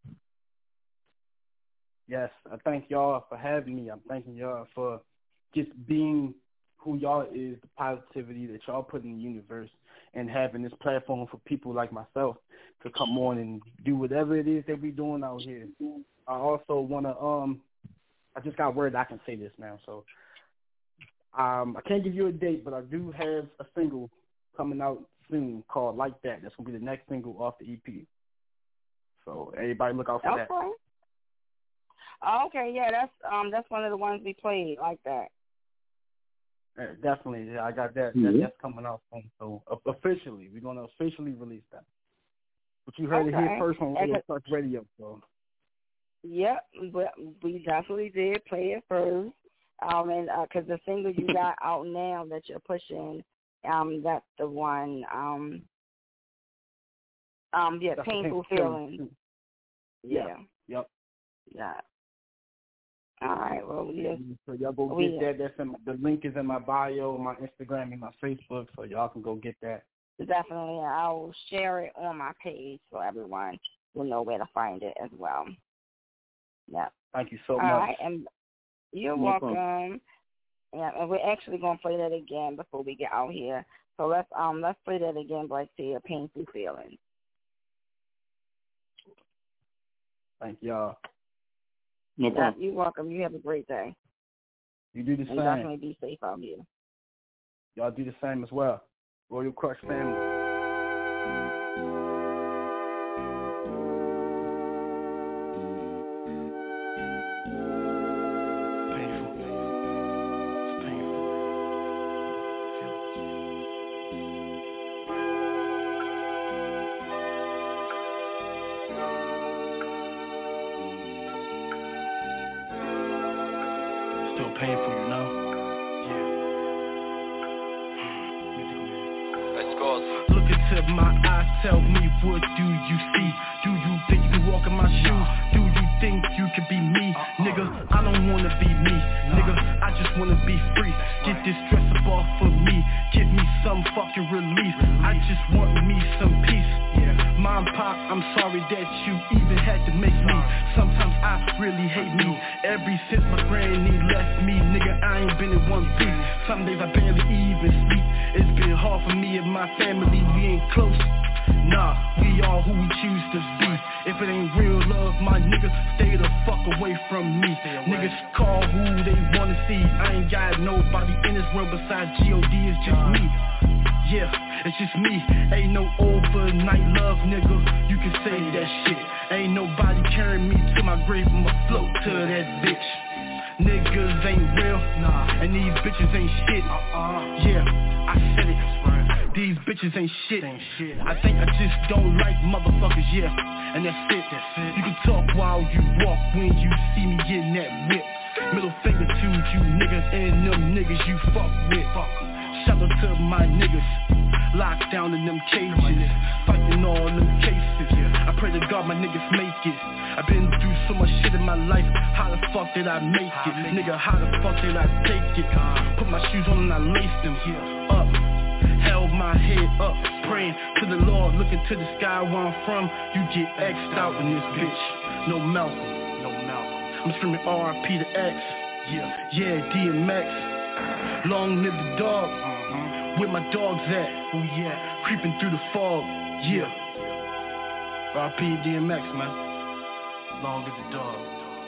Yes, I thank y'all for having me. I'm thanking y'all for just being who y'all is, the positivity that y'all put in the universe, and having this platform for people like myself to come on and do whatever it is that we're doing out here. I also want to, um, I just got word I can say this now, so um, I can't give you a date, but I do have a single coming out soon called Like That. That's going to be the next single off the E P. So everybody look out for okay. that. Okay, yeah, that's um that's one of the ones we played Like That. Yeah, definitely, yeah, I got that. Mm-hmm. that. That's coming out soon. So uh, officially, we're gonna officially release that. But you heard okay. it here first on Royal Crush Radio. So. Yep, but we definitely did play it first. Um, and because uh, the single you got out now that you're pushing, um, that's the one. Um, um, yeah, that's painful feeling. feeling. Yeah. Yeah. Yep. Yeah. All right. Well, we just, so y'all go we, get that. That's in, the link is in my bio, my Instagram, and my Facebook, so y'all can go get that. Definitely, I will share it on my page so everyone will know where to find it as well. Yeah. Thank you so All much. All right, and you're no welcome. Problem. Yeah, and we're actually gonna play that again before we get out here. So let's um let's play that again, like say a painful feeling. Thank y'all. No problem. Yeah, you're welcome. You have a great day. You do the and same. Definitely be safe out here. Y'all do the same as well. Royal Crush family. Painful, you know? Yeah. Let's go. Look my eyes tell me, what do you see? Do you think you can walk in my shoes? Do you think you can be me? Nigga, I don't wanna be me. Nigga, I just wanna be free. Get this stress up off of me. Give me some fucking relief. I just want me some peace. Mom, Pop, I'm sorry that you even had to make me. Sometimes I really hate me. Ever since my granny left me, nigga, I ain't been in one piece. Some days I barely even sleep. It's been hard for me and my family, we ain't close. Nah, we are who we choose to be. If it ain't real love, my nigga, stay the fuck away from me. Niggas call who they wanna see. I ain't got nobody in this world besides G O D, it's just me. Yeah, it's just me. Ain't no overnight love, nigga. You can say that shit. Ain't nobody carrying me to my grave. I'ma float to that bitch. Niggas ain't real, nah, and these bitches ain't shit. Uh-uh. Yeah, I said it. Right. These bitches ain't shit. Ain't shit. I think I just don't like motherfuckers, yeah. And that's it. That's it. You can talk while you walk when you see me getting that whip. Middle finger to you niggas and them niggas you fuck with. Fuck. Shout out to my niggas, locked down in them cages, fighting all them cases. I pray to God my niggas make it. I've been through so much shit in my life. How the fuck did I make it? Nigga, how the fuck did I take it? Put my shoes on and I laced them up, held my head up, praying to the Lord, looking to the sky where I'm from. You get X'd out in this bitch. No Malcolm, no Malcolm. I'm screaming R I P to X. Yeah, yeah, D M X. Long live the dog. Uh-huh. Where my dogs at? Oh yeah, creeping through the fog. Yeah. R I P D M X, man. Long live the dog.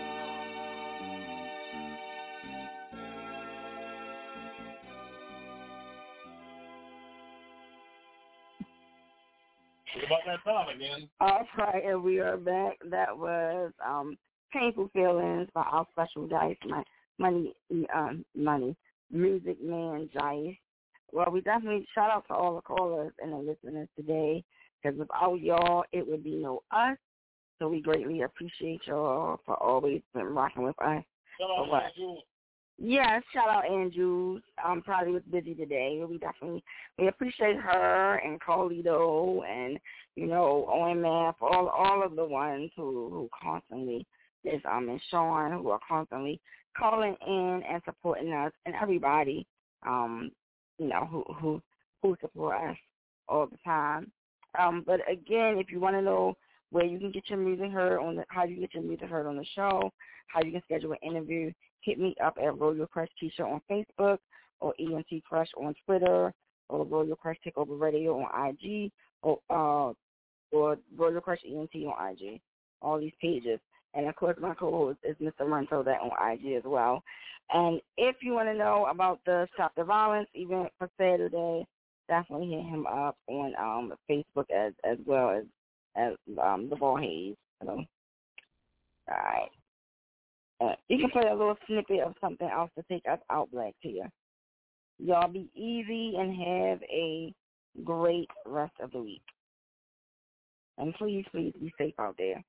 What about that time again? All right, and we are back. That was um, Painful Feelings by our special Dice, my money, um, money, music man Dice. Well, we definitely shout out to all the callers and the listeners today, because without y'all, it would be no us. So we greatly appreciate y'all for always been rocking with us. Shout out what? Andrew. Yes, shout out Andrew. Um, probably was busy today. We definitely we appreciate her and Carlito and you know O M F, all all of the ones who who constantly is um and Sean who are constantly calling in and supporting us, and everybody um you know who who who support us all the time. Um, but again, if you want to know where you can get your music heard on the, how you get your music heard on the show, how you can schedule an interview, hit me up at Royal Crush Keisha on Facebook or E N T Crush on Twitter or Royal Crush Takeover Radio on I G or uh, or Royal Crush E N T on I G. All these pages. And, of course, my co-host is Mister Renzo, that on I G as well. And if you want to know about the Stop the Violence event for Saturday, definitely hit him up on um, Facebook as, as well as as um, the Ball Hayes. So, all right. Uh, you can play a little snippet of something else to take us out, Black Tia. Y'all be easy and have a great rest of the week. And please, please be safe out there.